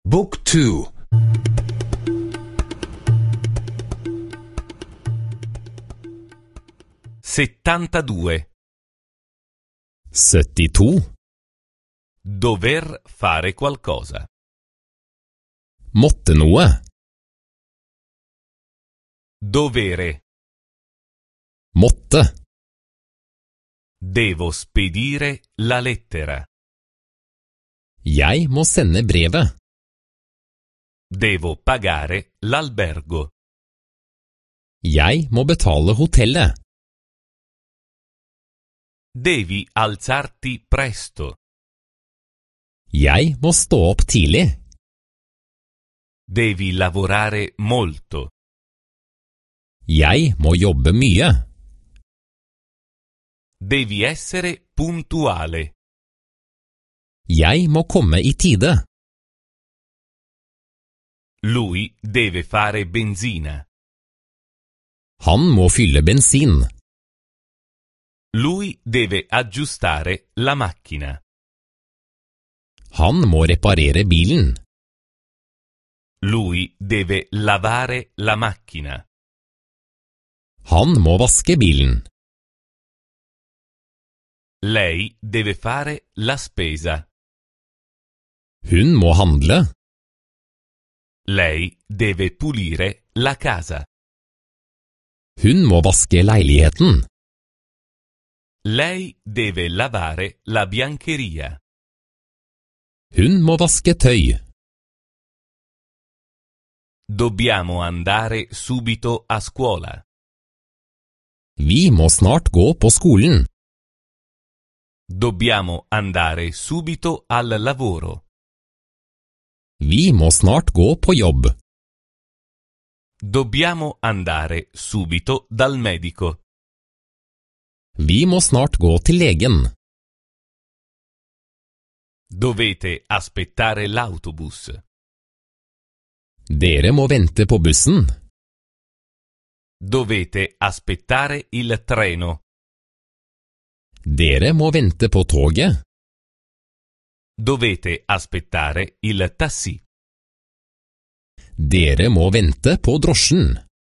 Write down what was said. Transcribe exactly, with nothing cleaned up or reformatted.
Book two. settantadue. syttito. Dover fare qualcosa. Måtte noe. Dovere. Måtte. Devo spedire la lettera. Jeg må sende brevet. Devo pagare l'albergo. Jeg må betale hotellet. Devi alzarti presto. Jeg må stå opp tidlig. Devi lavorare molto. Jeg må jobbe mye. Devi essere puntuale. Jeg må komme i tide. Lui deve fare benzina. Han må fylle bensin. Lui deve aggiustare la macchina. Han må reparere bilen. Lui deve lavare la macchina. Han må vaske bilen. Lei deve fare la spesa. Hun må handle. Lei deve pulire la casa. Hun må vaske leiligheten. Lei deve lavare la biancheria. Hun må vaske tøy. Dobbiamo andare subito a scuola. Vi må snart gå på skolen. Dobbiamo andare subito al lavoro. Vi må snart gå på jobb. Dobbiamo andare subito dal medico. Vi må snart gå til legen. Dovete aspettare l'autobus. Dere må vente på bussen. Dovete aspettare il treno. Dere må vente på toget. Dovete aspettare il taxi. Dere må vente på drosjen.